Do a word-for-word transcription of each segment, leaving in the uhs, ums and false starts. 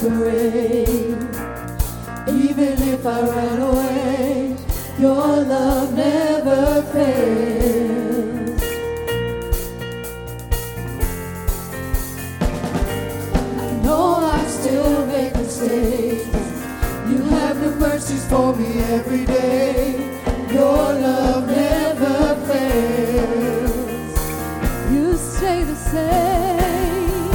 astray. Even if I ran away, your love never fails. I know I still make mistakes. You have new mercies for me every day. Your love never fails. You stay the same.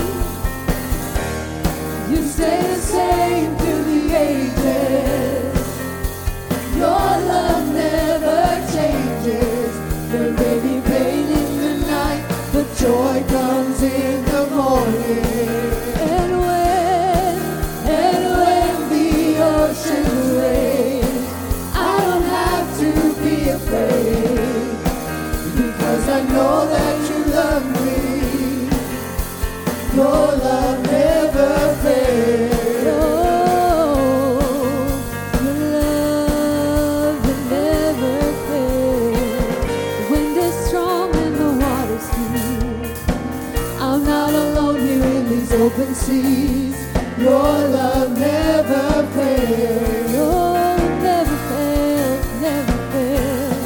You stay the same through the ages. Your love never changes. There may be pain in the night, but joy comes in the morning. And when, and when the oceans rage, I don't have to be afraid, because I know that you love me. Your love never fails. Open seas, your love never fails. Your love never fails, never fails.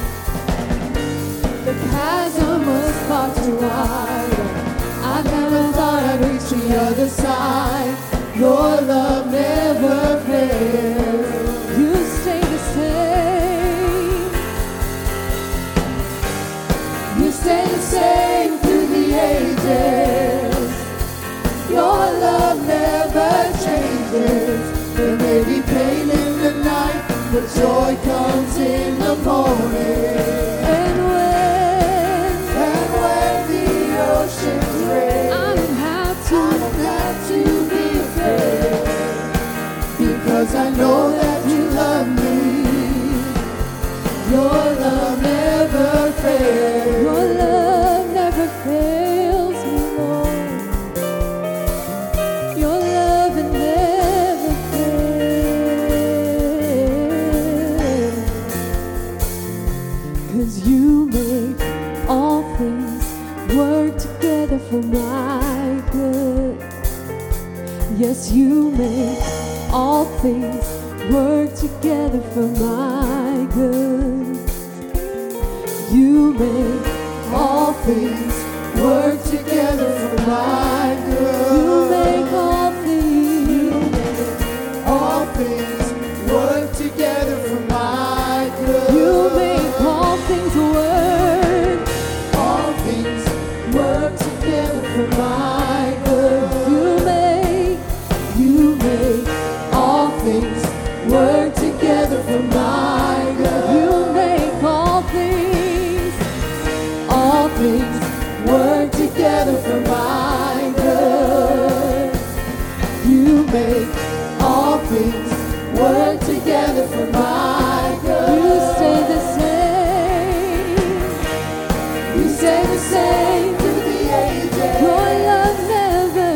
The chasm was far too wide. I never thought I'd reach the other side. Your love never fails. You stay the same. You stay the same through the ages. Your love never changes. There may be pain in the night, but joy comes in the morning. And when, and when the oceans rage, I don't have to, I don't have to be afraid, because I know that you love me. Your love never fails. Your love never fails me, Lord. For my good. Yes, you make all things work together for my good. You make all things work together for my good. You make all things, you make all things work together for my good. You make all things work, all things work together for my good. You make, you make all things work together for my good. You make all things, all things work together for my good. You make all things work together for my good. You stay the same. You stay the same. Your love never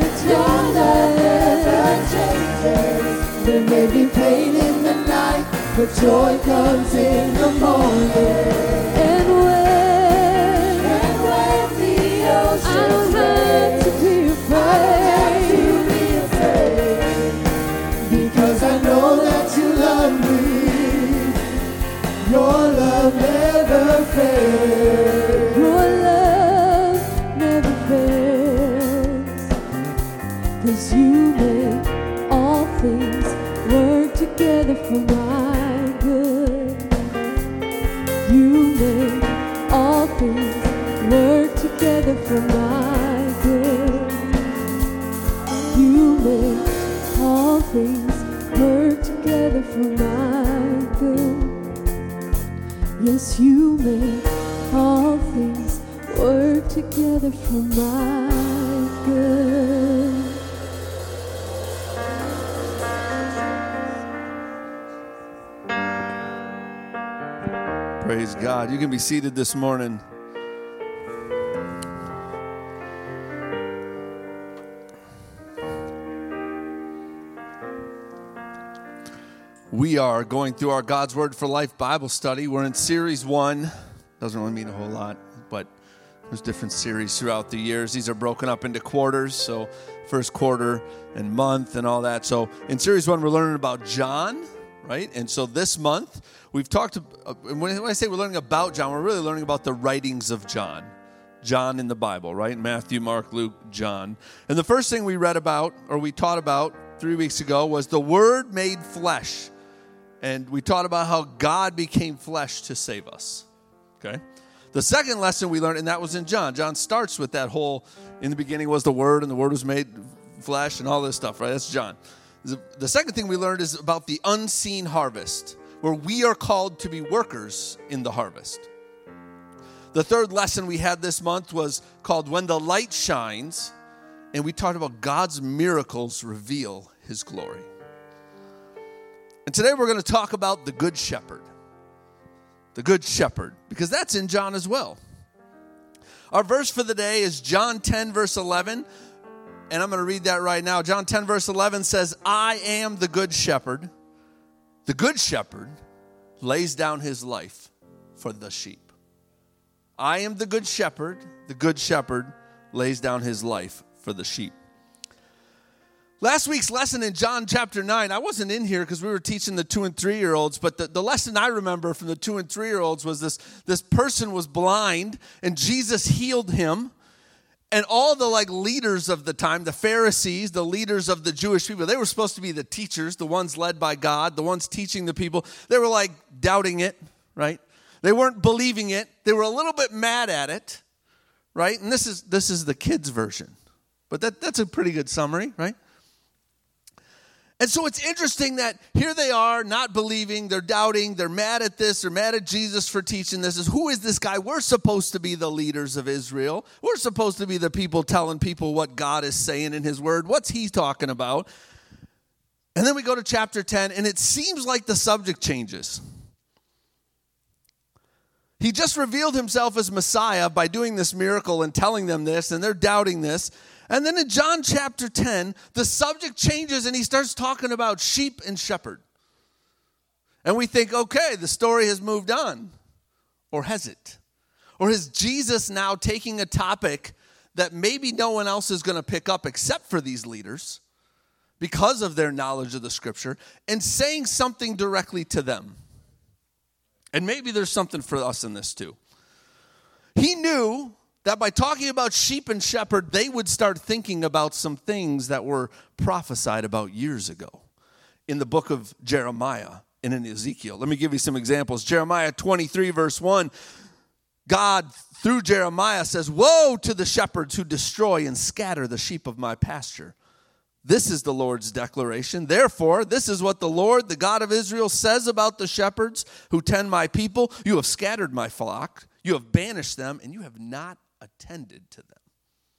changes. There may be pain in the night, but joy comes in the morning. And when, and when the oceans I don't have to be afraid, to be afraid, because I know that you love me. Your love never fails. Your love never fails. 'Cause you make all things work together for my good. You make all things work together for my good. You make all things work together for my good. Yes, you make all things work together for my good. Praise God. You can be seated this morning. We are going through our God's Word for Life Bible study. We're in series one. Doesn't really mean a whole lot, but there's different series throughout the years. These are broken up into quarters. So first quarter and month and all that. So in series one, we're learning about John, right? And so this month, we've talked, uh, when I say we're learning about John, we're really learning about the writings of John. John in the Bible, right? Matthew, Mark, Luke, John. And the first thing we read about, or we taught about three weeks ago, was the Word made flesh. And we taught about how God became flesh to save us, okay? The second lesson we learned, and that was in John. John starts with that whole, in the beginning was the Word, and the Word was made flesh, and all this stuff, right? That's John. The second thing we learned is about the unseen harvest, where we are called to be workers in the harvest. The third lesson we had this month was called When the Light Shines, and we talked about God's miracles reveal His glory. And today we're going to talk about the Good Shepherd. The Good Shepherd, because that's in John as well. Our verse for the day is John ten, verse eleven, and I'm going to read that right now. John ten, verse eleven says, I am the Good Shepherd. The Good Shepherd lays down his life for the sheep. I am the Good Shepherd. The Good Shepherd lays down his life for the sheep. Last week's lesson in John chapter nine, I wasn't in here because we were teaching the two and three-year-olds, but the, the lesson I remember from the two and three-year-olds was this, this person was blind, and Jesus healed him, and all the like leaders of the time, the Pharisees, the leaders of the Jewish people, they were supposed to be the teachers, the ones led by God, the ones teaching the people. They were like doubting it, right? They weren't believing it. They were a little bit mad at it, right? And this is this is the kids' version. But that, that's a pretty good summary, right? And so it's interesting that here they are not believing, they're doubting, they're mad at this, they're mad at Jesus for teaching this. Is who is this guy? We're supposed to be the leaders of Israel. We're supposed to be the people telling people what God is saying in his word. What's he talking about? And then we go to chapter ten, and it seems like the subject changes. He just revealed himself as Messiah by doing this miracle and telling them this, and they're doubting this. And then in John chapter ten, the subject changes, and he starts talking about sheep and shepherd. And we think, okay, the story has moved on. Or has it? Or is Jesus now taking a topic that maybe no one else is going to pick up except for these leaders because of their knowledge of the Scripture, and saying something directly to them? And maybe there's something for us in this too. He knew that by talking about sheep and shepherd, they would start thinking about some things that were prophesied about years ago in the book of Jeremiah and in Ezekiel. Let me give you some examples. Jeremiah twenty-three, verse one, God, through Jeremiah, says, woe to the shepherds who destroy and scatter the sheep of my pasture. This is the Lord's declaration. Therefore, this is what the Lord, the God of Israel, says about the shepherds who tend my people. You have scattered my flock. You have banished them, and you have not attended to them.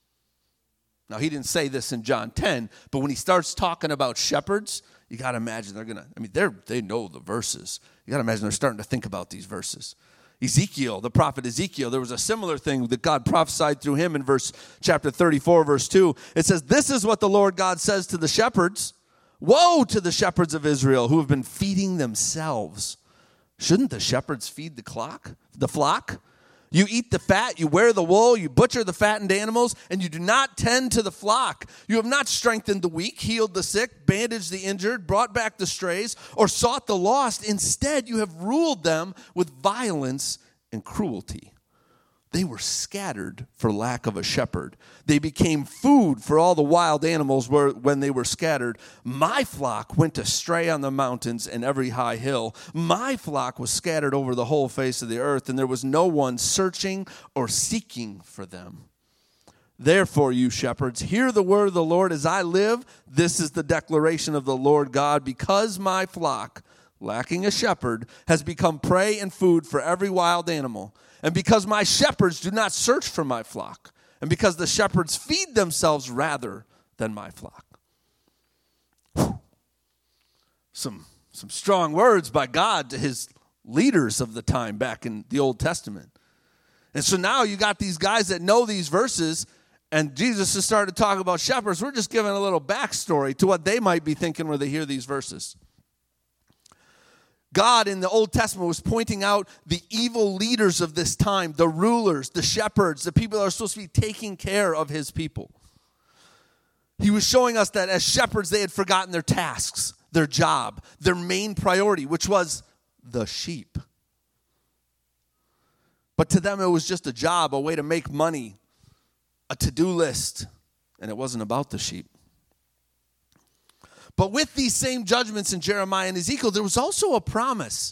Now, he didn't say this in John ten, but when he starts talking about shepherds, you got to imagine they're going to, I mean, they're they know the verses. You got to imagine they're starting to think about these verses. Ezekiel, the prophet Ezekiel, there was a similar thing that God prophesied through him in verse chapter thirty-four, verse two. It says, this is what the Lord God says to the shepherds. Woe to the shepherds of Israel who have been feeding themselves. Shouldn't the shepherds feed the flock? The flock? You eat the fat, you wear the wool, you butcher the fattened animals, and you do not tend to the flock. You have not strengthened the weak, healed the sick, bandaged the injured, brought back the strays, or sought the lost. Instead, you have ruled them with violence and cruelty. They were scattered for lack of a shepherd. They became food for all the wild animals where, when they were scattered. My flock went astray on the mountains and every high hill. My flock was scattered over the whole face of the earth, and there was no one searching or seeking for them. Therefore, you shepherds, hear the word of the Lord as I live. This is the declaration of the Lord God. Because my flock, lacking a shepherd, has become prey and food for every wild animal, and because my shepherds do not search for my flock, and because the shepherds feed themselves rather than my flock. Whew. Some, some strong words by God to his leaders of the time back in the Old Testament. And so now you got these guys that know these verses, and Jesus has started to talk about shepherds. We're just giving a little backstory to what they might be thinking when they hear these verses. God in the Old Testament was pointing out the evil leaders of this time, the rulers, the shepherds, the people that are supposed to be taking care of his people. He was showing us that as shepherds, they had forgotten their tasks, their job, their main priority, which was the sheep. But to them, it was just a job, a way to make money, a to-do list, and it wasn't about the sheep. But with these same judgments in Jeremiah and Ezekiel, there was also a promise.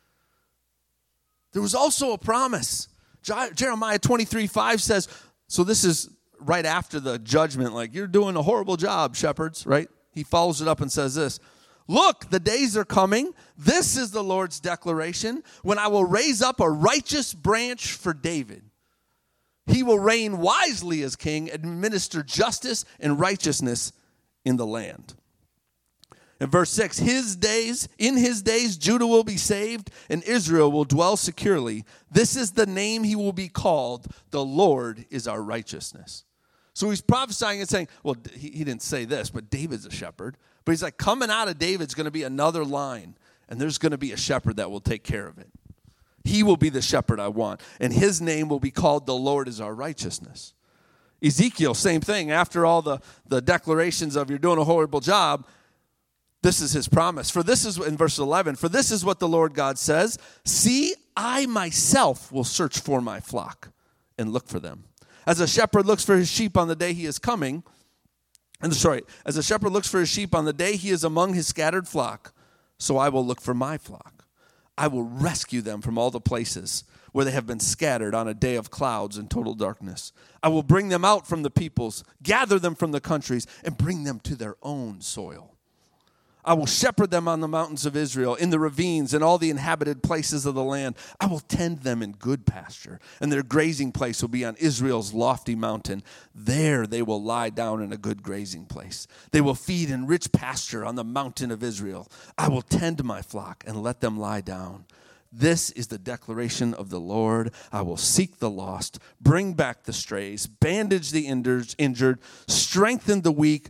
There was also a promise. Jeremiah twenty-three five says, so this is right after the judgment, like, you're doing a horrible job, shepherds, right? He follows it up and says this, look, the days are coming. This is the Lord's declaration, when I will raise up a righteous branch for David. He will reign wisely as king, administer justice and righteousness in the land. In verse six, his days, in his days, Judah will be saved and Israel will dwell securely. This is the name he will be called. The Lord is our righteousness. So he's prophesying and saying, well, he, he didn't say this, but David's a shepherd. But he's like, coming out of David's going to be another line, and there's going to be a shepherd that will take care of it. He will be the shepherd I want, and his name will be called the Lord is our righteousness. Ezekiel, same thing. After all the, the declarations of you're doing a horrible job, this is his promise. For this is, in verse eleven, for this is what the Lord God says, see, I myself will search for my flock and look for them. As a shepherd looks for his sheep on the day he is coming, and sorry, as a shepherd looks for his sheep on the day he is among his scattered flock, so I will look for my flock. I will rescue them from all the places where they have been scattered on a day of clouds and total darkness. I will bring them out from the peoples, gather them from the countries, and bring them to their own soil. I will shepherd them on the mountains of Israel, in the ravines and all the inhabited places of the land. I will tend them in good pasture, and their grazing place will be on Israel's lofty mountain. There they will lie down in a good grazing place. They will feed in rich pasture on the mountain of Israel. I will tend my flock and let them lie down. This is the declaration of the Lord. I will seek the lost, bring back the strays, bandage the injured, strengthen the weak.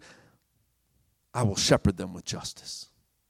I will shepherd them with justice.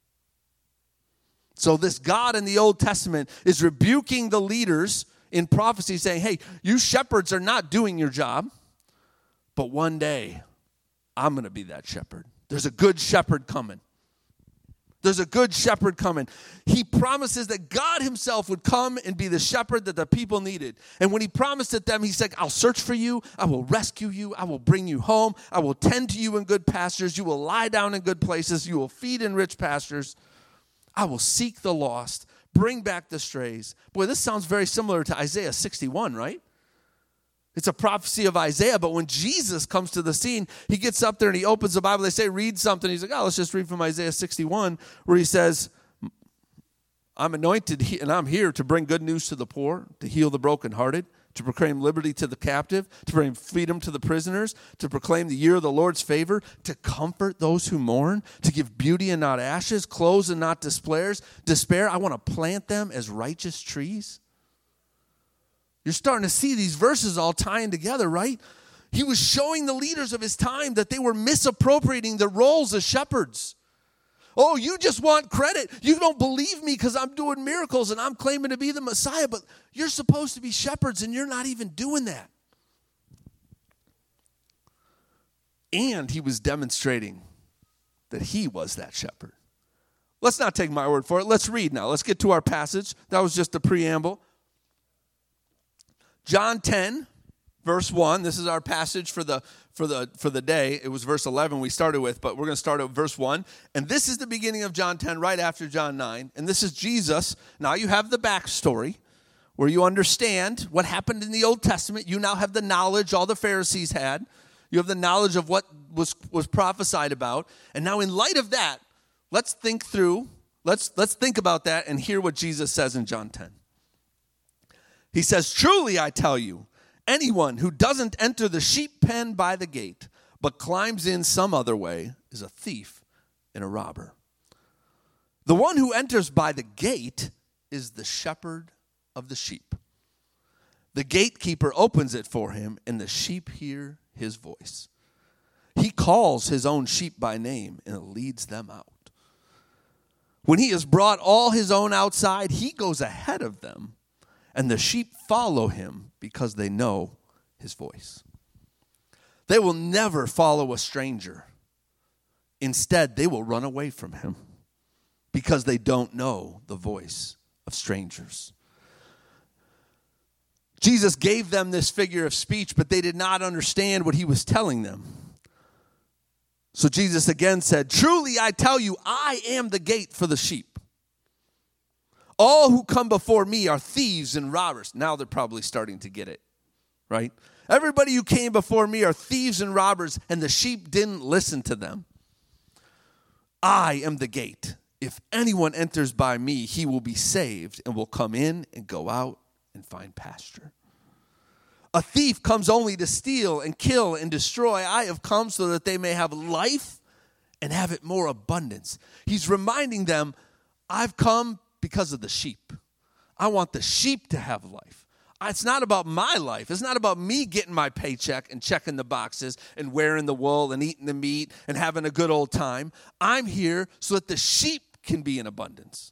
So this God in the Old Testament is rebuking the leaders in prophecy, saying, hey, you shepherds are not doing your job, but one day I'm going to be that shepherd. There's a good shepherd coming. There's a good shepherd coming. He promises that God himself would come and be the shepherd that the people needed. And when he promised it them, he said, I'll search for you. I will rescue you. I will bring you home. I will tend to you in good pastures. You will lie down in good places. You will feed in rich pastures. I will seek the lost, bring back the strays. Boy, this sounds very similar to Isaiah sixty-one, right? It's a prophecy of Isaiah, but when Jesus comes to the scene, he gets up there and he opens the Bible. They say, read something. He's like, oh, let's just read from Isaiah sixty-one, where he says, I'm anointed and I'm here to bring good news to the poor, to heal the brokenhearted, to proclaim liberty to the captive, to bring freedom to the prisoners, to proclaim the year of the Lord's favor, to comfort those who mourn, to give beauty and not ashes, clothes and not despairs. Despair, I want to plant them as righteous trees. You're starting to see these verses all tying together, right? He was showing the leaders of his time that they were misappropriating their roles as shepherds. Oh, you just want credit. You don't believe me because I'm doing miracles and I'm claiming to be the Messiah, but you're supposed to be shepherds and you're not even doing that. And he was demonstrating that he was that shepherd. Let's not take my word for it. Let's read now. Let's get to our passage. That was just a preamble. John ten, verse one. This is our passage for the for the for the day. It was verse eleven we started with, but we're going to start at verse one. And this is the beginning of John ten, right after John nine. And this is Jesus. Now you have the backstory where you understand what happened in the Old Testament. You now have the knowledge all the Pharisees had. You have the knowledge of what was was prophesied about. And now in light of that, let's think through. Let's let's think about that and hear what Jesus says in John ten. He says, truly I tell you, anyone who doesn't enter the sheep pen by the gate, but climbs in some other way, is a thief and a robber. The one who enters by the gate is the shepherd of the sheep. The gatekeeper opens it for him, and the sheep hear his voice. He calls his own sheep by name and leads them out. When he has brought all his own outside, he goes ahead of them. And the sheep follow him because they know his voice. They will never follow a stranger. Instead, they will run away from him because they don't know the voice of strangers. Jesus gave them this figure of speech, but they did not understand what he was telling them. So Jesus again said, "Truly I tell you, I am the gate for the sheep. All who come before me are thieves and robbers." Now they're probably starting to get it, right? Everybody who came before me are thieves and robbers, and the sheep didn't listen to them. I am the gate. If anyone enters by me, he will be saved and will come in and go out and find pasture. A thief comes only to steal and kill and destroy. I have come so that they may have life and have it more abundance. He's reminding them, I've come because of the sheep. I want the sheep to have life. It's not about my life. It's not about me getting my paycheck and checking the boxes and wearing the wool and eating the meat and having a good old time. I'm here so that the sheep can be in abundance.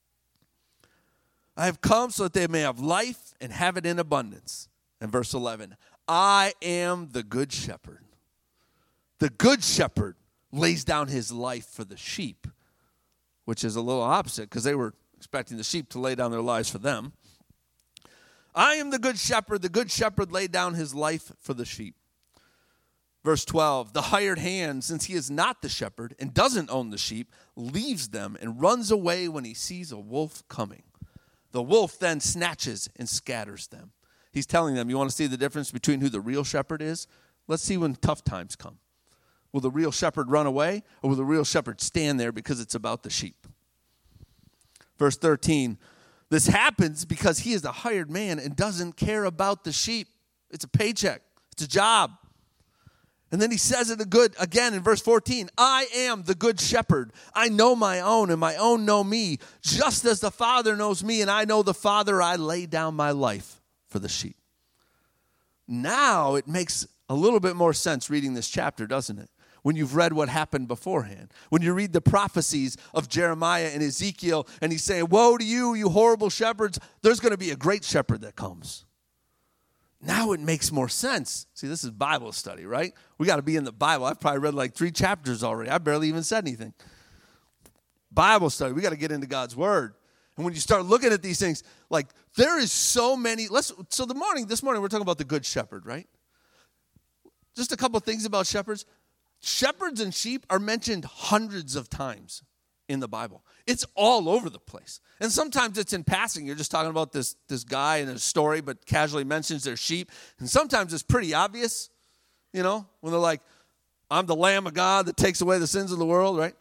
I have come so that they may have life and have it in abundance. And verse eleven, I am the good shepherd. The good shepherd lays down his life for the sheep, which is a little opposite because they were expecting the sheep to lay down their lives for them. I am the good shepherd. The good shepherd laid down his life for the sheep. Verse twelve, the hired hand, since he is not the shepherd and doesn't own the sheep, leaves them and runs away when he sees a wolf coming. The wolf then snatches and scatters them. He's telling them, you want to see the difference between who the real shepherd is? Let's see when tough times come. Will the real shepherd run away, or will the real shepherd stand there because it's about the sheep? Verse thirteen, this happens because he is a hired man and doesn't care about the sheep. It's a paycheck. It's a job. And then he says it a good again in verse fourteen. I am the good shepherd. I know my own, and my own know me. Just as the Father knows me, and I know the Father, I lay down my life for the sheep. Now it makes a little bit more sense reading this chapter, doesn't it? When you've read what happened beforehand. When you read the prophecies of Jeremiah and Ezekiel, and he's saying, woe to you, you horrible shepherds. There's going to be a great shepherd that comes. Now it makes more sense. See, this is Bible study, right? We got to be in the Bible. I've probably read like three chapters already. I barely even said anything. Bible study. We got to get into God's word. And when you start looking at these things, like there is so many. Let's. So the morning, this morning, we're talking about the good shepherd, right? Just a couple of things about shepherds. Shepherds and sheep are mentioned hundreds of times in the Bible. It's all over the place. And sometimes it's in passing. You're just talking about this, this guy in a story, but casually mentions their sheep. And sometimes it's pretty obvious, you know, when they're like, I'm the Lamb of God that takes away the sins of the world, right?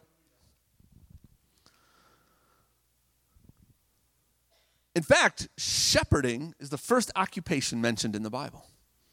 In fact, shepherding is the first occupation mentioned in the Bible.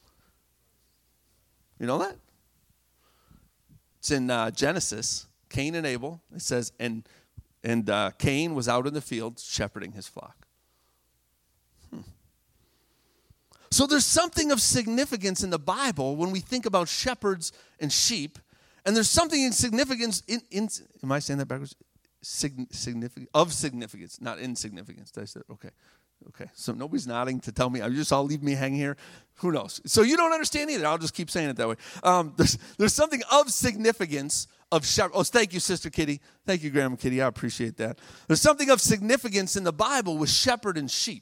You know that? It's in uh, Genesis, Cain and Abel. It says, and and uh, Cain was out in the field shepherding his flock. Hmm. So there's something of significance in the Bible when we think about shepherds and sheep, and there's something in significance in, in am I saying that backwards? Sig, significant of significance, not insignificance. Did I say okay? Okay, so nobody's nodding to tell me. I just all leave me hanging here. Who knows? So you don't understand either. I'll just keep saying it that way. Um, there's there's something of significance of shepherd. Oh, thank you, Sister Kitty. Thank you, Grandma Kitty. I appreciate that. There's something of significance in the Bible with shepherd and sheep.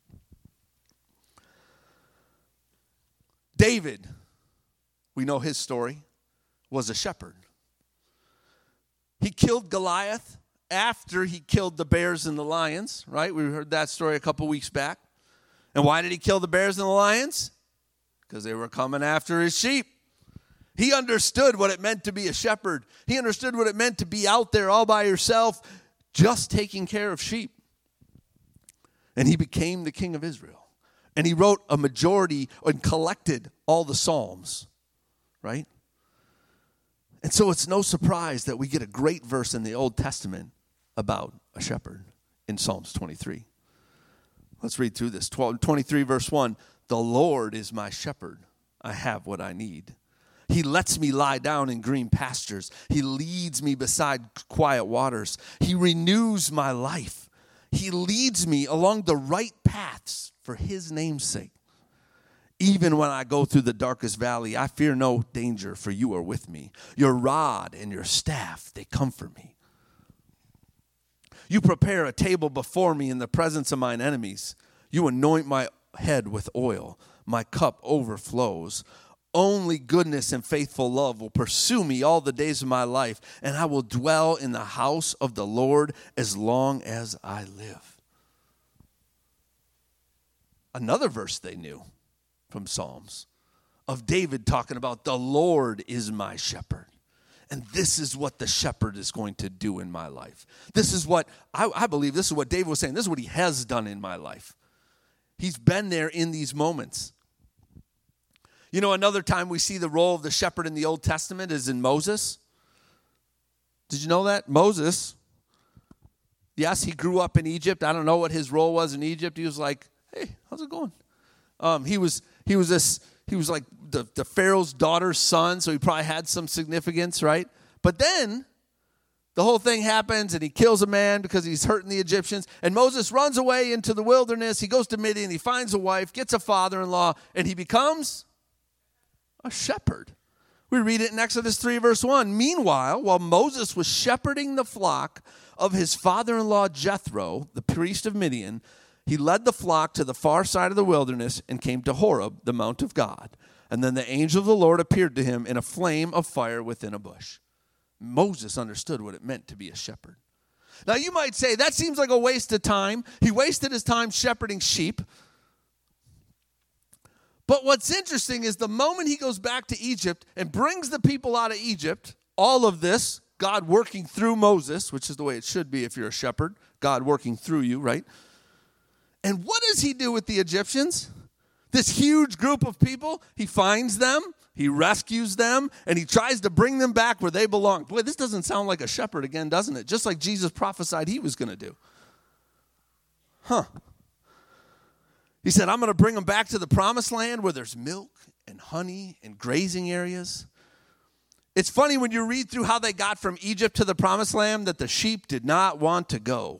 David, we know his story, was a shepherd. He killed Goliath after he killed the bears and the lions, right? We heard that story a couple weeks back. And why did he kill the bears and the lions? Because they were coming after his sheep. He understood what it meant to be a shepherd. He understood what it meant to be out there all by yourself, just taking care of sheep. And he became the king of Israel. And he wrote a majority and collected all the Psalms, right? And so it's no surprise that we get a great verse in the Old Testament about a shepherd in Psalms twenty-three. Let's read through this. twenty-three verse one, the Lord is my shepherd. I have what I need. He lets me lie down in green pastures. He leads me beside quiet waters. He renews my life. He leads me along the right paths for his name's sake. Even when I go through the darkest valley, I fear no danger, for you are with me. Your rod and your staff, they comfort me. You prepare a table before me in the presence of mine enemies. You anoint my head with oil. My cup overflows. Only goodness and faithful love will pursue me all the days of my life, and I will dwell in the house of the Lord as long as I live. Another verse they knew from Psalms of David talking about the Lord is my shepherd. And this is what the shepherd is going to do in my life. This is what, I, I believe this is what David was saying. This is what he has done in my life. He's been there in these moments. You know, another time we see the role of the shepherd in the Old Testament is in Moses. Did you know that? Moses, yes, he grew up in Egypt. I don't know what his role was in Egypt. He was like, hey, how's it going? Um, he was he was this he was like the, the Pharaoh's daughter's son, so he probably had some significance, right? But then the whole thing happens, and he kills a man because he's hurting the Egyptians. And Moses runs away into the wilderness. He goes to Midian. He finds a wife, gets a father-in-law, and he becomes a shepherd. We read it in Exodus three, verse one. Meanwhile, while Moses was shepherding the flock of his father-in-law Jethro, the priest of Midian, he led the flock to the far side of the wilderness and came to Horeb, the mount of God. And then the angel of the Lord appeared to him in a flame of fire within a bush. Moses understood what it meant to be a shepherd. Now you might say, that seems like a waste of time. He wasted his time shepherding sheep. But what's interesting is the moment he goes back to Egypt and brings the people out of Egypt, all of this, God working through Moses, which is the way it should be if you're a shepherd, God working through you, right? And what does he do with the Egyptians? This huge group of people, he finds them, he rescues them, and he tries to bring them back where they belong. Boy, this doesn't sound like a shepherd again, doesn't it? Just like Jesus prophesied he was going to do. Huh. He said, I'm going to bring them back to the promised land where there's milk and honey and grazing areas. It's funny when you read through how they got from Egypt to the promised land that the sheep did not want to go.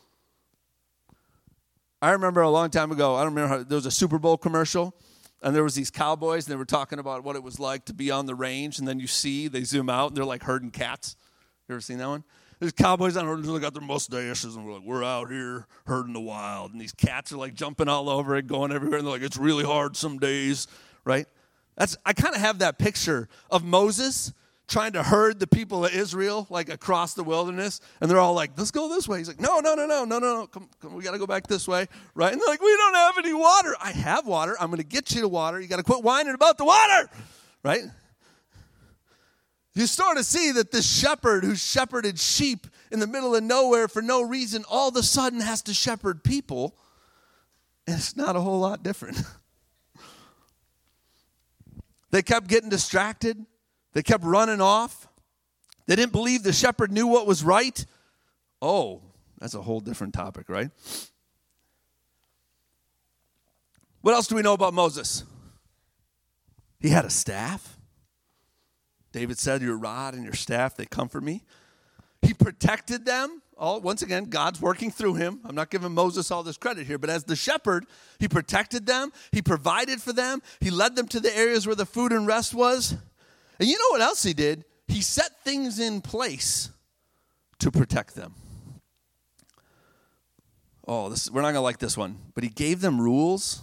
I remember a long time ago, I don't remember how, there was a Super Bowl commercial, and there was these cowboys, and they were talking about what it was like to be on the range, and then you see, they zoom out, and they're like herding cats. You ever seen that one? There's cowboys on the road, they got their mustaches, and we're like, we're out here herding the wild, and these cats are like jumping all over it, going everywhere, and they're like, it's really hard some days, right? That's I kind of have that picture of Moses trying to herd the people of Israel, like, across the wilderness. And they're all like, let's go this way. He's like, no, no, no, no, no, no, come, come, we got to go back this way, right? And they're like, we don't have any water. I have water. I'm going to get you to water. You got to quit whining about the water, right? You start to see that this shepherd who shepherded sheep in the middle of nowhere for no reason all of a sudden has to shepherd people. And it's not a whole lot different. They kept getting distracted. They kept running off. They didn't believe the shepherd knew what was right. Oh, that's a whole different topic, right? What else do we know about Moses? He had a staff. David said, your rod and your staff, they comfort me. He protected them. Oh, once again, God's working through him. I'm not giving Moses all this credit here, but as the shepherd, he protected them. He provided for them. He led them to the areas where the food and rest was. And you know what else he did? He set things in place to protect them. Oh, this, we're not going to like this one. But he gave them rules.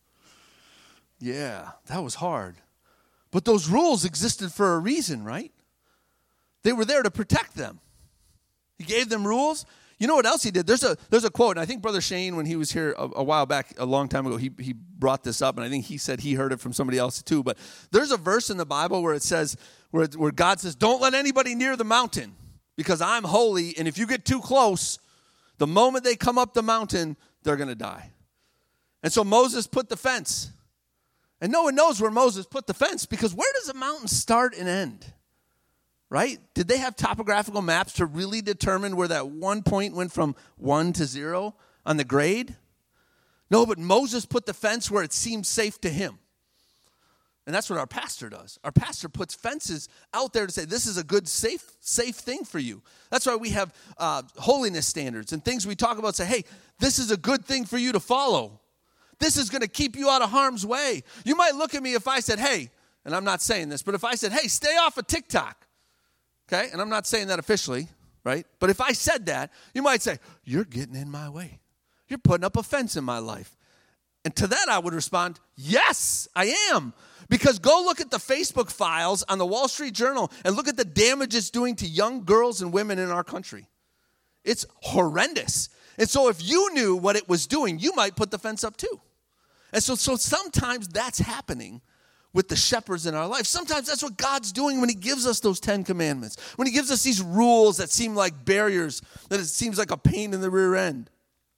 Yeah, that was hard. But those rules existed for a reason, right? They were there to protect them. He gave them rules. You know what else he did? There's a there's a quote, and I think Brother Shane, when he was here a, a while back, a long time ago, he, he brought this up, and I think he said he heard it from somebody else too. But there's a verse in the Bible where it says, where, it, where God says, don't let anybody near the mountain because I'm holy, and if you get too close, the moment they come up the mountain, they're going to die. And so Moses put the fence. And no one knows where Moses put the fence because where does a mountain start and end? Right? Did they have topographical maps to really determine where that one point went from one to zero on the grade? No, but Moses put the fence where it seemed safe to him. And that's what our pastor does. Our pastor puts fences out there to say, this is a good, safe, safe thing for you. That's why we have uh, holiness standards and things we talk about say, hey, this is a good thing for you to follow. This is going to keep you out of harm's way. You might look at me if I said, hey, and I'm not saying this, but if I said, hey, stay off of TikTok, okay? And I'm not saying that officially, right? But if I said that, you might say, you're getting in my way. You're putting up a fence in my life. And to that I would respond, yes, I am. Because go look at the Facebook files on the Wall Street Journal and look at the damage it's doing to young girls and women in our country. It's horrendous. And so if you knew what it was doing, you might put the fence up too. And so, so sometimes that's happening with the shepherds in our life. Sometimes that's what God's doing when he gives us those Ten Commandments. When he gives us these rules that seem like barriers, that it seems like a pain in the rear end.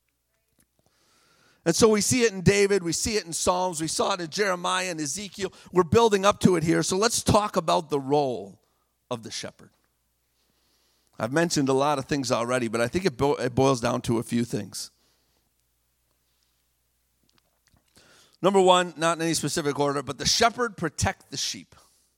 And so we see it in David, we see it in Psalms, we saw it in Jeremiah and Ezekiel. We're building up to it here. So let's talk about the role of the shepherd. I've mentioned a lot of things already, but I think it, bo- it boils down to a few things. Number one, not in any specific order, but the shepherd protect the sheep.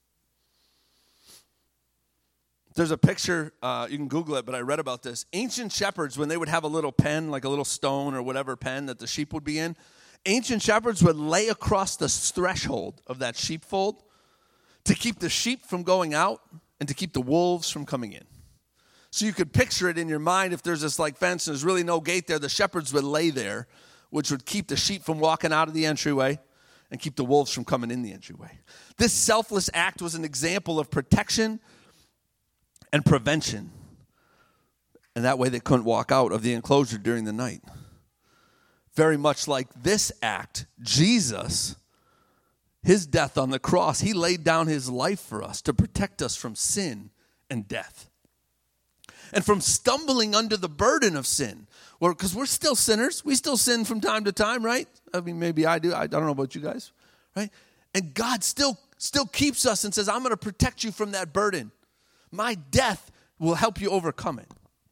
There's a picture, uh, you can Google it, but I read about this. Ancient shepherds, when they would have a little pen, like a little stone or whatever pen that the sheep would be in, ancient shepherds would lay across the threshold of that sheepfold to keep the sheep from going out and to keep the wolves from coming in. So you could picture it in your mind. If there's this like fence and there's really no gate there, the shepherds would lay there, which would keep the sheep from walking out of the entryway and keep the wolves from coming in the entryway. This selfless act was an example of protection and prevention. And that way they couldn't walk out of the enclosure during the night. Very much like this act, Jesus, his death on the cross, he laid down his life for us to protect us from sin and death. And from stumbling under the burden of sin. Because we're still sinners. We still sin from time to time, right? I mean, maybe I do. I don't know about you guys, right? And God still, still keeps us and says, I'm going to protect you from that burden. My death will help you overcome it.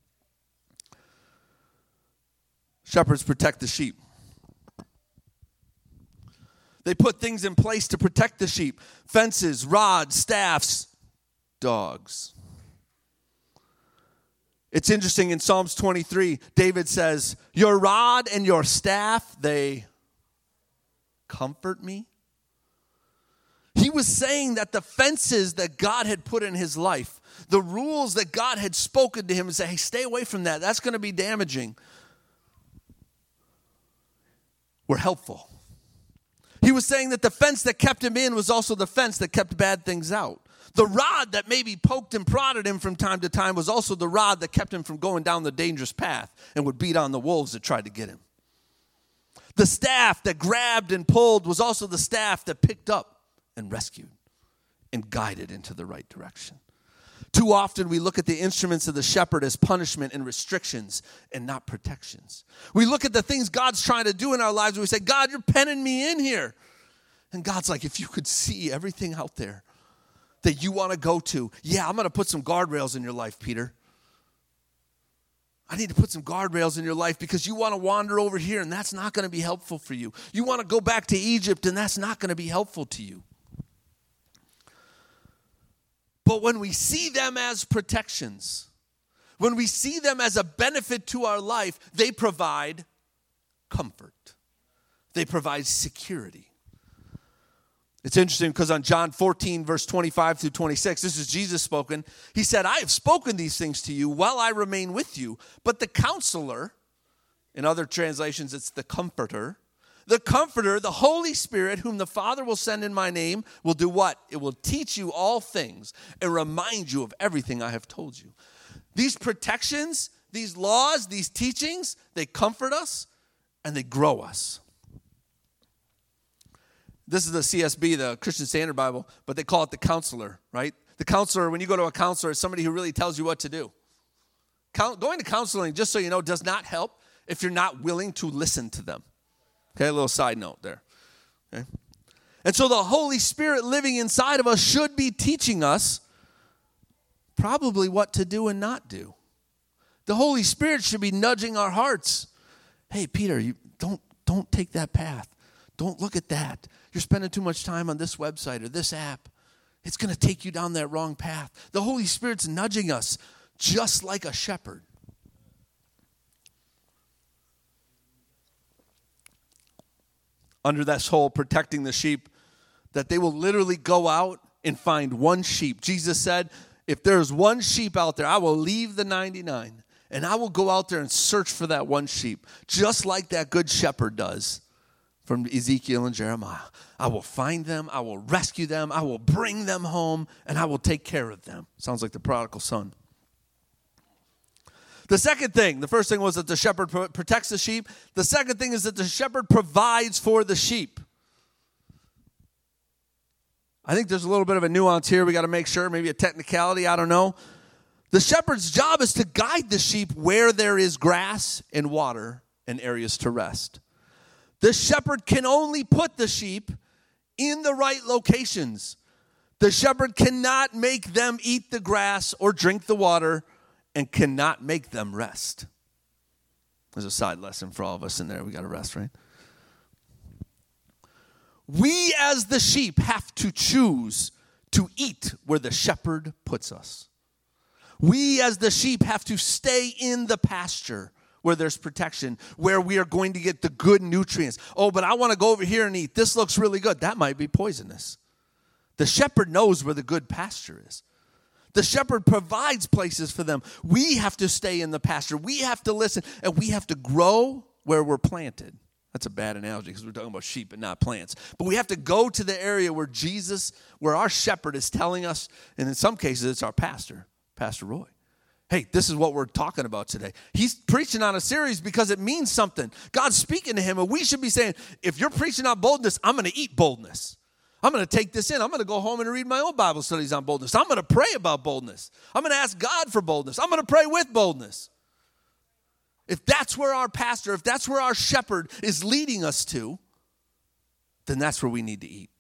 Shepherds protect the sheep. They put things in place to protect the sheep. Fences, rods, staffs, dogs. It's interesting in Psalms twenty-three, David says, your rod and your staff, they comfort me. He was saying that the fences that God had put in his life, the rules that God had spoken to him and said, hey, stay away from that. That's going to be damaging. Were helpful. He was saying that the fence that kept him in was also the fence that kept bad things out. The rod that maybe poked and prodded him from time to time was also the rod that kept him from going down the dangerous path and would beat on the wolves that tried to get him. The staff that grabbed and pulled was also the staff that picked up and rescued and guided into the right direction. Too often we look at the instruments of the shepherd as punishment and restrictions and not protections. We look at the things God's trying to do in our lives and we say, God, you're penning me in here. And God's like, if you could see everything out there that you want to go to, yeah, I'm going to put some guardrails in your life, Peter. I need to put some guardrails in your life because you want to wander over here and that's not going to be helpful for you. You want to go back to Egypt and that's not going to be helpful to you. But when we see them as protections, when we see them as a benefit to our life, they provide comfort. They provide security. It's interesting because on John fourteen, verse twenty-five through twenty-six, this is Jesus spoken. He said, I have spoken these things to you while I remain with you. But the counselor, in other translations, it's the comforter. The comforter, the Holy Spirit, whom the Father will send in my name, will do what? It will teach you all things and remind you of everything I have told you. These protections, these laws, these teachings, they comfort us and they grow us. This is the C S B, the Christian Standard Bible, but they call it the counselor, right? The counselor, when you go to a counselor, is somebody who really tells you what to do. Going to counseling, just so you know, does not help if you're not willing to listen to them. Okay, a little side note there. Okay. And so the Holy Spirit living inside of us should be teaching us probably what to do and not do. The Holy Spirit should be nudging our hearts. Hey, Peter, you don't don't take that path. Don't look at that. You're spending too much time on this website or this app. It's going to take you down that wrong path. The Holy Spirit's nudging us just like a shepherd. under this whole protecting the sheep, that they will literally go out and find one sheep. Jesus said, if there's one sheep out there, I will leave the ninety-nine, and I will go out there and search for that one sheep, just like that good shepherd does from Ezekiel and Jeremiah. I will find them, I will rescue them, I will bring them home, and I will take care of them. Sounds like the prodigal son. The second thing, the first thing was that the shepherd protects the sheep. The second thing is that the shepherd provides for the sheep. I think there's a little bit of a nuance here. We got to make sure, maybe a technicality, I don't know. The shepherd's job is to guide the sheep where there is grass and water and areas to rest. The shepherd can only put the sheep in the right locations. The shepherd cannot make them eat the grass or drink the water, and cannot make them rest. There's a side lesson for all of us in there. We got to rest, right? We as the sheep have to choose to eat where the shepherd puts us. We as the sheep have to stay in the pasture where there's protection, where we are going to get the good nutrients. Oh, but I want to go over here and eat. This looks really good. That might be poisonous. The shepherd knows where the good pasture is. The shepherd provides places for them. We have to stay in the pasture. We have to listen, and we have to grow where we're planted. That's a bad analogy because we're talking about sheep and not plants. But we have to go to the area where Jesus, where our shepherd is telling us, and in some cases it's our pastor, Pastor Roy. Hey, this is what we're talking about today. He's preaching on a series because it means something. God's speaking to him, and we should be saying, if you're preaching on boldness, I'm going to eat boldness. I'm going to take this in. I'm going to go home and read my own Bible studies on boldness. I'm going to pray about boldness. I'm going to ask God for boldness. I'm going to pray with boldness. If that's where our pastor, if that's where our shepherd is leading us to, then that's where we need to eat.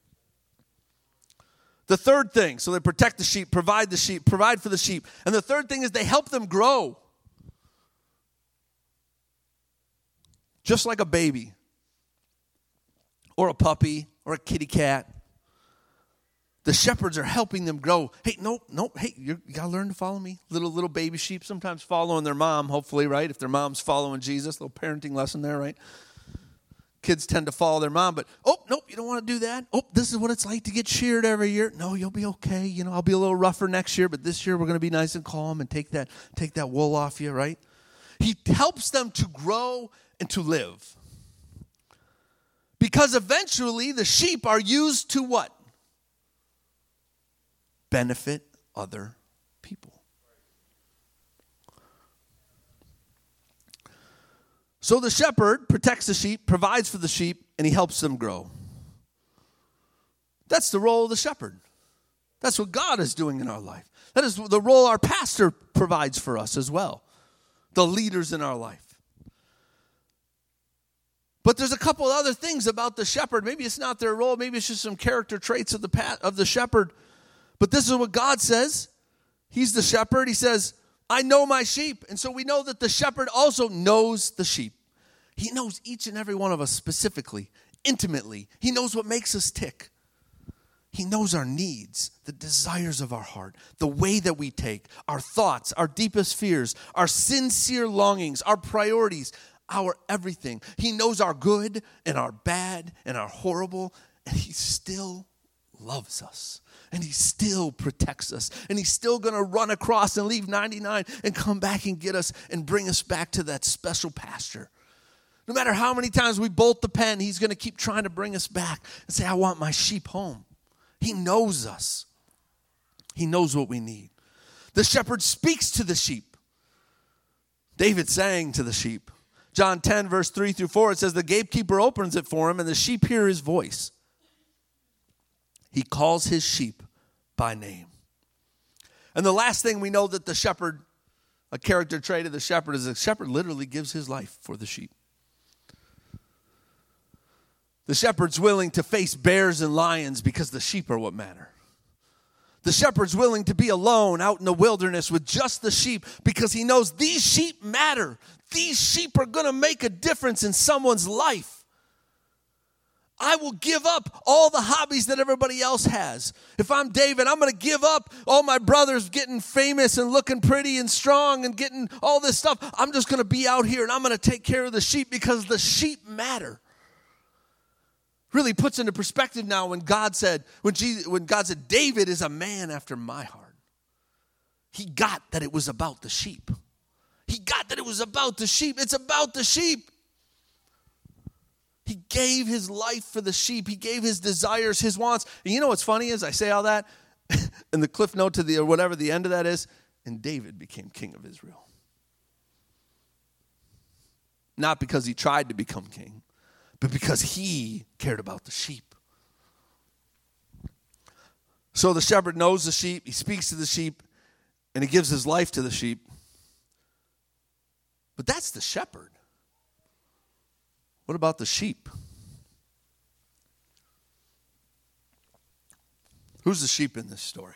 The third thing, so they protect the sheep, provide the sheep, provide for the sheep. And the third thing is they help them grow. Just like a baby or a puppy or a kitty cat. The shepherds are helping them grow. Hey, no, no, hey, you're, you got to learn to follow me. Little, little baby sheep sometimes following their mom, hopefully, right? If their mom's following Jesus, little parenting lesson there, right? Kids tend to follow their mom, but, oh, nope, you don't want to do that. Oh, this is what it's like to get sheared every year. No, you'll be okay. You know, I'll be a little rougher next year, but this year we're going to be nice and calm and take that, take that wool off you, right? He helps them to grow and to live. Because eventually the sheep are used to what? Benefit other people. So the shepherd protects the sheep, provides for the sheep, and he helps them grow. That's the role of the shepherd. That's what God is doing in our life. That is the role our pastor provides for us as well. The leaders in our life. But there's a couple of other things about the shepherd. Maybe it's not their role. Maybe it's just some character traits of the pa- of the shepherd. But this is what God says. He's the shepherd. He says, I know my sheep. And so we know that the shepherd also knows the sheep. He knows each and every one of us specifically, intimately. He knows what makes us tick. He knows our needs, the desires of our heart, the way that we take, our thoughts, our deepest fears, our sincere longings, our priorities, our everything. He knows our good and our bad and our horrible, and he still loves us. And he still protects us. And he's still going to run across and leave ninety-nine and come back and get us and bring us back to that special pasture. No matter how many times we bolt the pen, he's going to keep trying to bring us back and say, I want my sheep home. He knows us. He knows what we need. The shepherd speaks to the sheep. David sang to the sheep. John ten, verse three through four, it says, the gatekeeper opens it for him, and the sheep hear his voice. He calls his sheep by name. And the last thing we know that the shepherd, a character trait of the shepherd, is the shepherd literally gives his life for the sheep. The shepherd's willing to face bears and lions because the sheep are what matter. The shepherd's willing to be alone out in the wilderness with just the sheep because he knows these sheep matter. These sheep are going to make a difference in someone's life. I will give up all the hobbies that everybody else has. If I'm David, I'm going to give up all my brothers getting famous and looking pretty and strong and getting all this stuff. I'm just going to be out here and I'm going to take care of the sheep because the sheep matter. really puts into perspective now when God said, when Jesus, when God said, David is a man after my heart. He got that it was about the sheep. He got that it was about the sheep. It's about the sheep. He gave his life for the sheep. He gave his desires, his wants. And you know what's funny is I say all that, and the cliff note to the, or whatever the end of that is, and David became king of Israel. Not because he tried to become king, but because he cared about the sheep. So the shepherd knows the sheep, he speaks to the sheep, and he gives his life to the sheep. But that's the shepherd. What about the sheep? Who's the sheep in this story?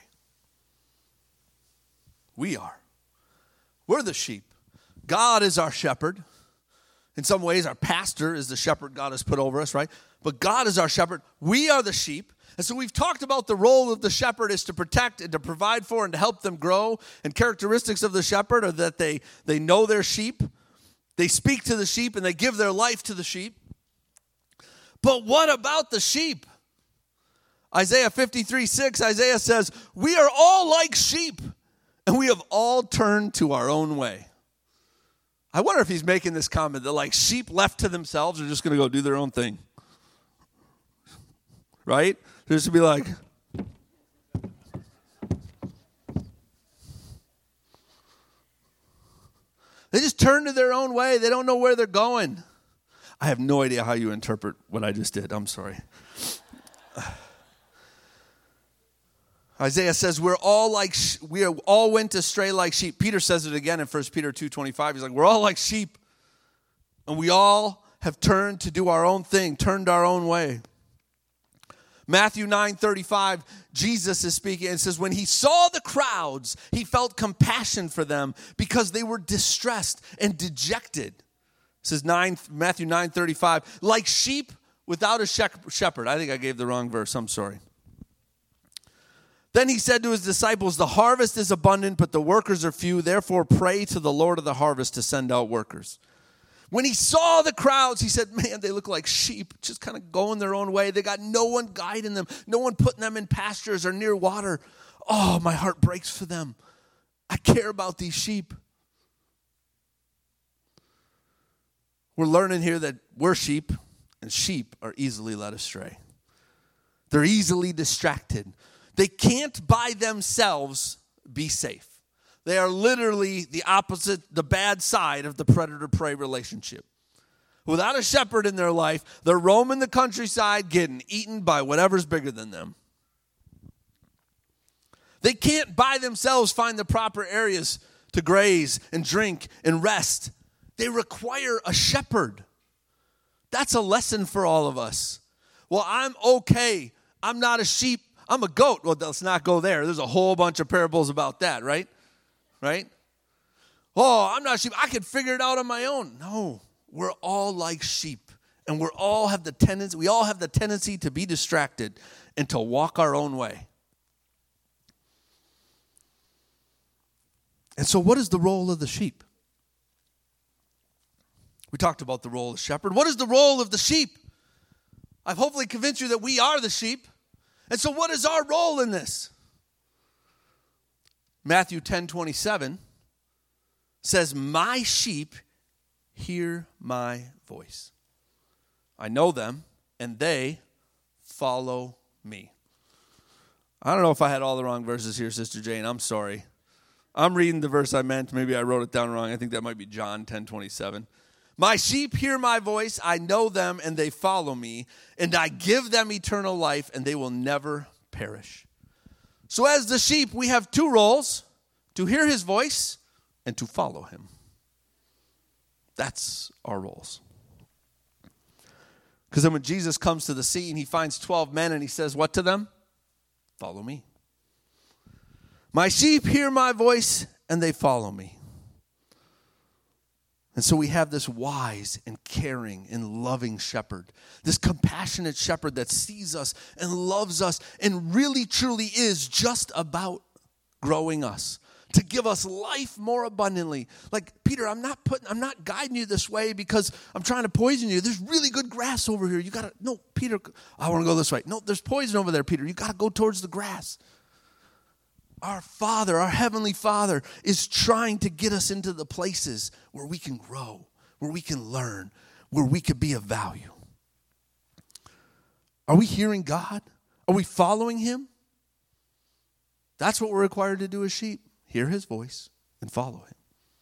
We are. We're the sheep. God is our shepherd. In some ways, our pastor is the shepherd God has put over us, right? But God is our shepherd. We are the sheep. And so we've talked about the role of the shepherd is to protect and to provide for and to help them grow. And characteristics of the shepherd are that they, they know their sheep. They speak to the sheep and they give their life to the sheep. But what about the sheep? Isaiah fifty-three six, Isaiah says, we are all like sheep and we have all turned to our own way. I wonder if he's making this comment that like sheep left to themselves are just going to go do their own thing. Right? They're just going to be like, they just turn to their own way. They don't know where they're going. I have no idea how you interpret what I just did. I'm sorry. Isaiah says we're all like we are, all went astray like sheep. Peter says it again in First Peter two twenty-five. He's like, we're all like sheep, and we all have turned to do our own thing, turned our own way. Matthew nine thirty-five, Jesus is speaking and says, when he saw the crowds, he felt compassion for them because they were distressed and dejected. It says nine, Matthew nine thirty-five, like sheep without a shepherd. I think I gave the wrong verse. I'm sorry. Then he said to his disciples, the harvest is abundant, but the workers are few. Therefore, pray to the Lord of the harvest to send out workers. When he saw the crowds, he said, man, they look like sheep, just kind of going their own way. They got no one guiding them, no one putting them in pastures or near water. Oh, my heart breaks for them. I care about these sheep. We're learning here that we're sheep, and sheep are easily led astray. They're easily distracted. They can't by themselves be safe. They are literally the opposite, the bad side of the predator-prey relationship. Without a shepherd in their life, they're roaming the countryside, getting eaten by whatever's bigger than them. They can't by themselves find the proper areas to graze and drink and rest. They require a shepherd. That's a lesson for all of us. Well, I'm okay. I'm not a sheep. I'm a goat. Well, let's not go there. There's a whole bunch of parables about that, right? Right? Oh, I'm not a sheep. I can figure it out on my own. No, we're all like sheep, and we all have the tendency. We all have the tendency to be distracted and to walk our own way. And so, what is the role of the sheep? We talked about the role of the shepherd. What is the role of the sheep? I've hopefully convinced you that we are the sheep. And so what is our role in this? Matthew ten twenty-seven says, my sheep hear my voice. I know them, and they follow me. I don't know if I had all the wrong verses here, Sister Jane. I'm sorry. I'm reading the verse I meant. Maybe I wrote it down wrong. I think that might be John ten twenty-seven. My sheep hear my voice, I know them, and they follow me, and I give them eternal life, and they will never perish. So as the sheep, we have two roles, to hear his voice and to follow him. That's our roles. Because then when Jesus comes to the scene, he finds twelve men, and he says, what to them? Follow me. My sheep hear my voice, and they follow me. And so we have this wise and caring and loving shepherd, this compassionate shepherd that sees us and loves us and really truly is just about growing us, to give us life more abundantly. Like, Peter, I'm not putting, I'm not guiding you this way because I'm trying to poison you. There's really good grass over here. You got to, no, Peter, I want to go this way. No, there's poison over there, Peter. You got to go towards the grass. Our Father, our Heavenly Father, is trying to get us into the places where we can grow, where we can learn, where we could be of value. Are we hearing God? Are we following Him? That's what we're required to do as sheep. Hear His voice and follow Him.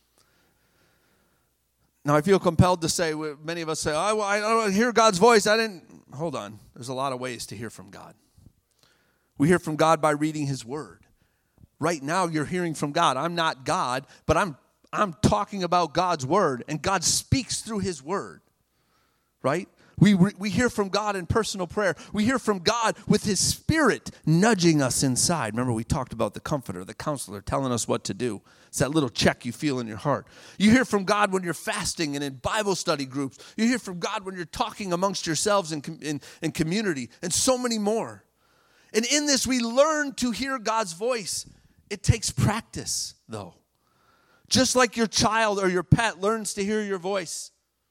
Now, I feel compelled to say, many of us say, oh, I don't hear God's voice. I didn't. Hold on. There's a lot of ways to hear from God. We hear from God by reading His Word. Right now, you're hearing from God. I'm not God, but I'm I'm talking about God's Word, and God speaks through His Word, right? We, we hear from God in personal prayer. We hear from God with His Spirit nudging us inside. Remember, we talked about the Comforter, the Counselor, telling us what to do. It's that little check you feel in your heart. You hear from God when you're fasting and in Bible study groups. You hear from God when you're talking amongst yourselves in, in, in community, and so many more. And in this, we learn to hear God's voice. It takes practice, though. Just like your child or your pet learns to hear your voice,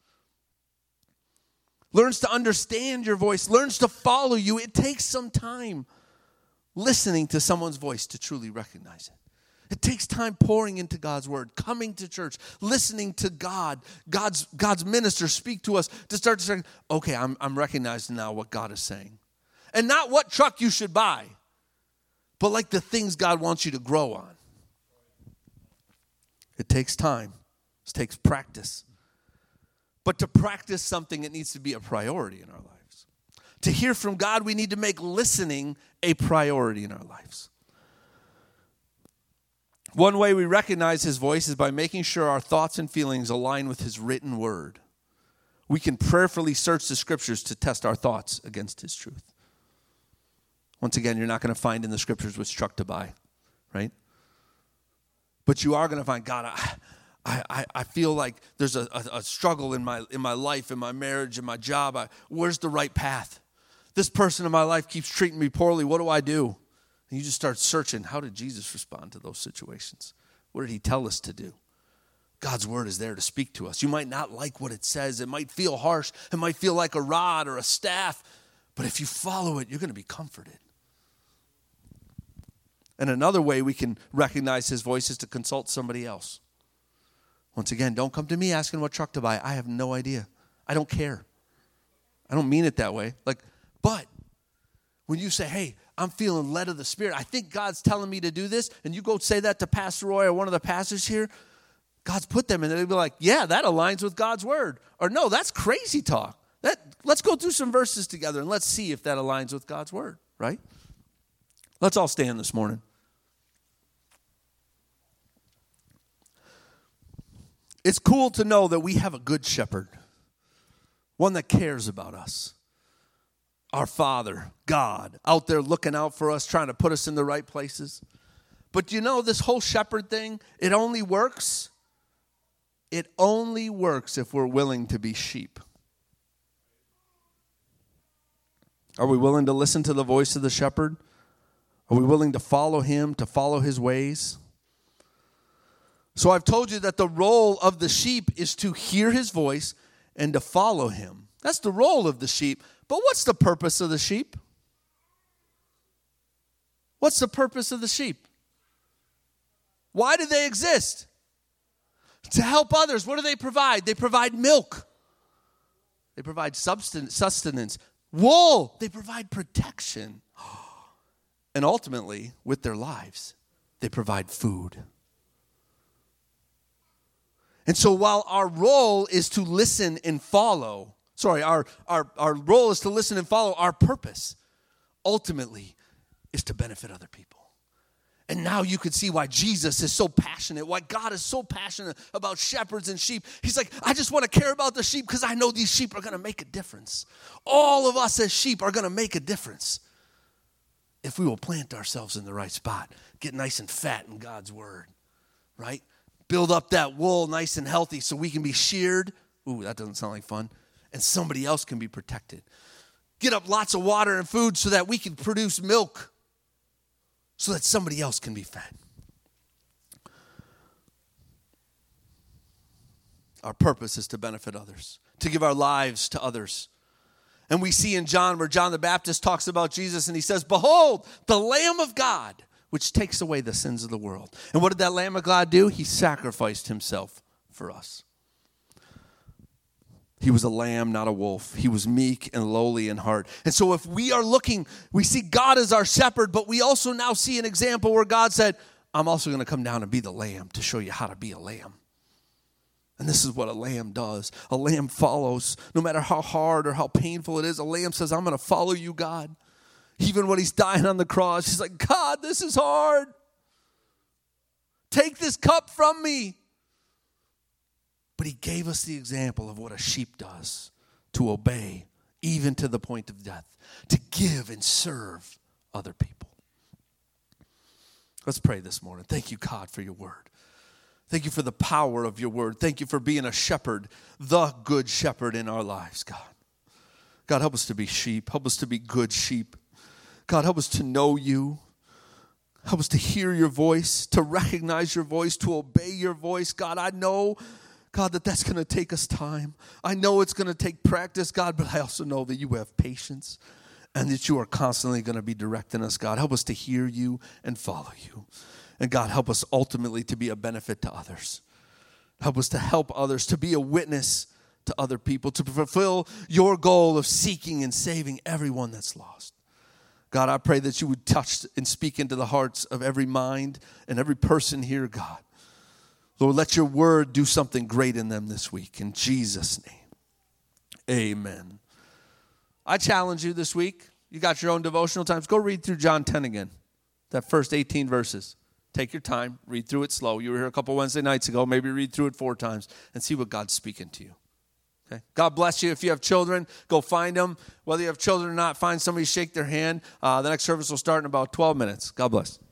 learns to understand your voice, learns to follow you. It takes some time listening to someone's voice to truly recognize it. It takes time pouring into God's Word, coming to church, listening to God, God's God's minister speak to us to start to say, okay, I'm, I'm recognizing now what God is saying. And not what truck you should buy, but like the things God wants you to grow on. It takes time. It takes practice. But to practice something, it needs to be a priority in our lives. To hear from God, we need to make listening a priority in our lives. One way we recognize His voice is by making sure our thoughts and feelings align with His written Word. We can prayerfully search the Scriptures to test our thoughts against His truth. Once again, you're not going to find in the Scriptures which truck to buy, right? But you are going to find, God, I, I, I feel like there's a, a, a struggle in my in my life, in my marriage, in my job. I, where's the right path? This person in my life keeps treating me poorly. What do I do? And you just start searching. How did Jesus respond to those situations? What did He tell us to do? God's Word is there to speak to us. You might not like what it says. It might feel harsh. It might feel like a rod or a staff. But if you follow it, you're going to be comforted. And another way we can recognize His voice is to consult somebody else. Once again, don't come to me asking what truck to buy. I have no idea. I don't care. I don't mean it that way. Like, but when you say, hey, I'm feeling led of the Spirit, I think God's telling me to do this, and you go say that to Pastor Roy or one of the pastors here, God's put them in there. They'll be like, yeah, that aligns with God's Word. Or no, that's crazy talk. That let's go through some verses together and let's see if that aligns with God's Word, right? Let's all stand this morning. It's cool to know that we have a good shepherd, one that cares about us. Our Father, God, out there looking out for us, trying to put us in the right places. But you know, this whole shepherd thing, it only works, it only works if we're willing to be sheep. Are we willing to listen to the voice of the shepherd? Are we willing to follow Him, to follow His ways? So I've told you that the role of the sheep is to hear His voice and to follow Him. That's the role of the sheep. But what's the purpose of the sheep? What's the purpose of the sheep? Why do they exist? To help others. What do they provide? They provide milk. They provide sustenance. Wool. They provide protection. And ultimately, with their lives, they provide food. And so while our role is to listen and follow, sorry, our, our, our role is to listen and follow, our purpose ultimately is to benefit other people. And now you can see why Jesus is so passionate, why God is so passionate about shepherds and sheep. He's like, I just want to care about the sheep because I know these sheep are going to make a difference. All of us as sheep are going to make a difference if we will plant ourselves in the right spot, get nice and fat in God's Word, right? Build up that wool nice and healthy so we can be sheared. Ooh, that doesn't sound like fun. And somebody else can be protected. Get up lots of water and food so that we can produce milk so that somebody else can be fed. Our purpose is to benefit others, to give our lives to others. And we see in John where John the Baptist talks about Jesus and he says, behold, the Lamb of God, which takes away the sins of the world. And what did that Lamb of God do? He sacrificed himself for us. He was a lamb, not a wolf. He was meek and lowly in heart. And so if we are looking, we see God as our shepherd, but we also now see an example where God said, I'm also going to come down and be the lamb to show you how to be a lamb. And this is what a lamb does. A lamb follows, no matter how hard or how painful it is. A lamb says, I'm going to follow you, God. Even when he's dying on the cross, he's like, God, this is hard. Take this cup from me. But he gave us the example of what a sheep does, to obey, even to the point of death, to give and serve other people. Let's pray this morning. Thank you, God, for your word. Thank you for the power of your word. Thank you for being a shepherd, the good shepherd in our lives, God. God, help us to be sheep. Help us to be good sheep. God, help us to know you. Help us to hear your voice, to recognize your voice, to obey your voice. God, I know, God, that that's going to take us time. I know it's going to take practice, God, but I also know that you have patience and that you are constantly going to be directing us, God. Help us to hear you and follow you. And God, help us ultimately to be a benefit to others. Help us to help others, to be a witness to other people, to fulfill your goal of seeking and saving everyone that's lost. God, I pray that you would touch and speak into the hearts of every mind and every person here, God. Lord, let your word do something great in them this week. In Jesus' name, amen. I challenge you this week. You got your own devotional times. Go read through John ten again, that first eighteen verses. Take your time. Read through it slow. You were here a couple Wednesday nights ago. Maybe read through it four times and see what God's speaking to you. Okay? God bless you. If you have children, go find them. Whether you have children or not, find somebody, shake their hand. Uh, the next service will start in about twelve minutes. God bless.